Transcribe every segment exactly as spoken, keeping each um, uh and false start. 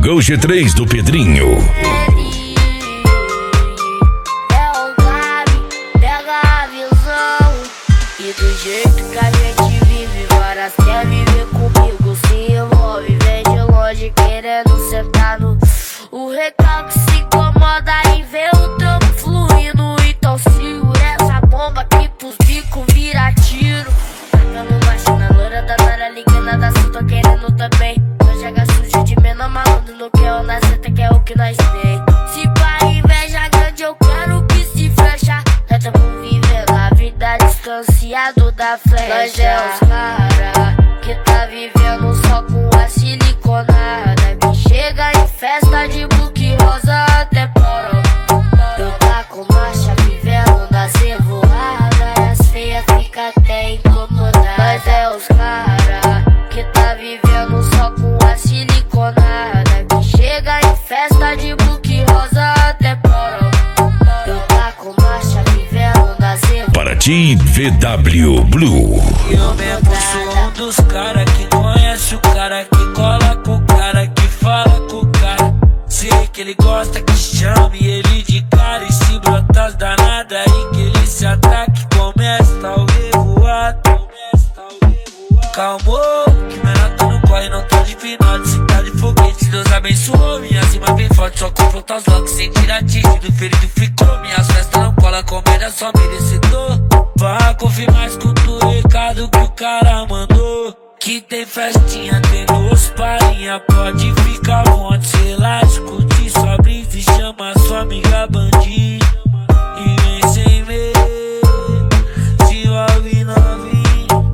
Gol G três do Pedrinho. É o Gabi, pega a visão. E do jeito que a gente vive, várias quer viver comigo. Se envolve, vem de longe querendo sentar no... O recalque se incomoda em ver o trampo fluindo. Então segura essa bomba que pros bicos vira tiro. Tacando baixo na loira da Nara, ligando da Sul, tô querendo também. Nós joga sujo de menor malandro, não quer o nasceta, que é o que nós tem. Se pra inveja grande eu quero que se fecha. Nós tamo vivendo a vida distanciado da flecha. Nós é os cara que tá vivendo só com a siliconada. Me chega em festa de book rosa até porão. Eu tá com marcha vivendo na revoada. E as feias fica até incomodadas. Nós é os cara que tá vivendo só com a siliconada. Me chega em festa de book rosa até porão. Eu tá com marcha vivendo na revoada. Para ti, V W Blue. Eu mesmo sou um dos cara que conhece o cara, que cola com o cara, que fala com o cara. Sei que ele gosta que chame ele de cara. E se brotar as danadas aí que ele se ataque, começa o revoado. Calmou, que menor tá no corre, não tá de final. Se tá de foguete, Deus abençoou. Minha cima bem forte, só confronta os locos sem tirar tiro. Do ferido ficou, minhas festas não cola, comédia só merecedor. Vá confirmar, escuta o recado que o cara mandou. Que tem festinha, tem os parinha, pode ficar à vontade. Sei lá, escute sua brisa e chama sua amiga bandida. E vem sem medo, se envolve novinho.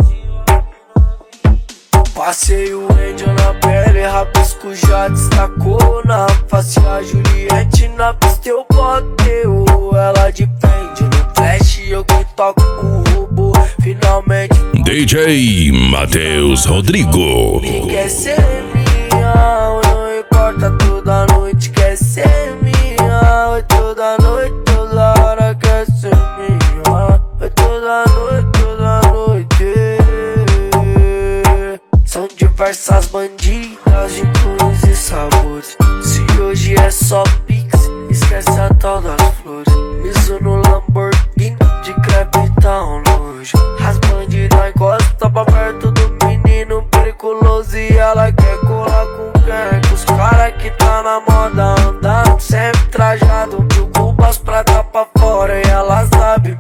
Passei o Angel na pele, rabisco já destacou. Na face a Juliette, na pista eu boteu. Ela de frente no flash, eu que toco o robô. Finalmente D J Matheus Rodrigo. me quer ser minha, não importa, toda noite quer ser minha. Toda noite, toda hora quer ser minha. Toda noite, toda noite. São diversas bandidas de cores e sabores. Se hoje é só pix, esquece a tal das flores. Isso no Lamborghini de crepe tão longe. As bandidas encostam pra perto do menino periculoso. E ela quer colar com quem? Com os cara que tá na moda, andando sempre trajado. De cubas pra cá pra fora e ela sabe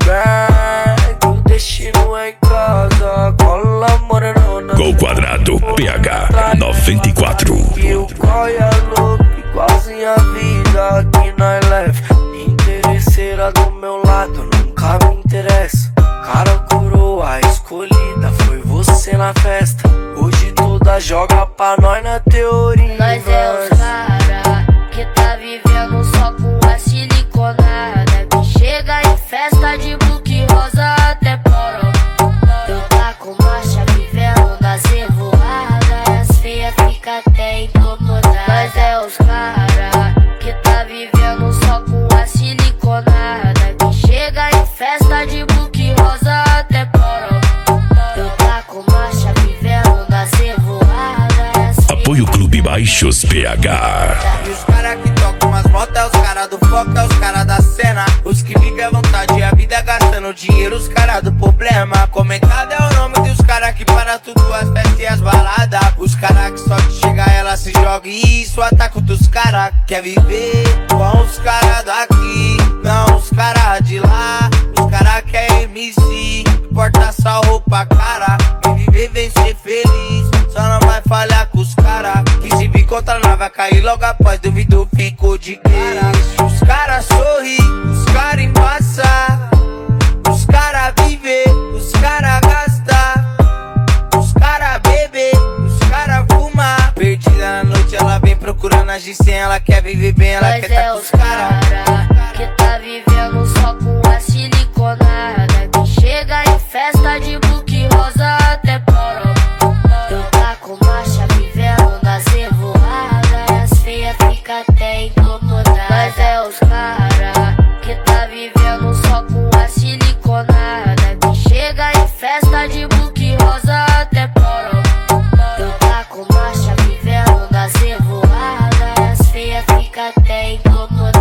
bem que o destino é em casa. Cola morenona Gol Quadrado P H noventa e quatro. e o coi é louco, igualzinho a vida que nós leva. Interesseira do meu lado, nunca me interessa. Cara coroa, a escolhida foi você na festa. Hoje toda joga pra nós na teoria. Nós é os cara que tá vivendo só com a siliconada. Me chega em festa de book rosa até porão. Eu tá com marcha vivendo na revoada. E as feias fica até incomodadas. Nós é os cara que tá vivendo só com a siliconada. Me chega em festa de book rosa até porão. Eu tá com marcha vivendo na revoada. E as Apoio Clube Baixos P H. E os cara que tocam as motos é os cara do foco, é os cara da cena. Os que vivem à vontade, a vida gastando dinheiro, os cara do problema. Comentado é o nome dos cara que para tudo, as festas e as baladas. Os cara que só que chega ela se joga e isso ataca outros cara. Quer viver com os cara daqui, não os cara de lá. Os cara que é M C, porta só roupa cara. Quem viver vem ser feliz, só não vai falhar com os cara. Que se vir contra nós vai cair logo após, duvido fico de cara. Os cara sorri, os cara embaça. Os cara vive, os cara gasta. Os cara bebe, os cara fuma. Perdida na noite ela vem procurando a G-cem. Ela quer viver bem, ela Nós quer é tá com os os cara. cara que tá vivendo só com a siliconada. Me chega em festa de book rosa até porão. Eu tá com marcha vivendo na revoada. E as feias fica até incomodadas. Nós é os cara que tá vivendo só com a siliconada. Me chega em festa de book rosa até porão. Eu tá com marcha vivendo na revoada. fica até incomodado.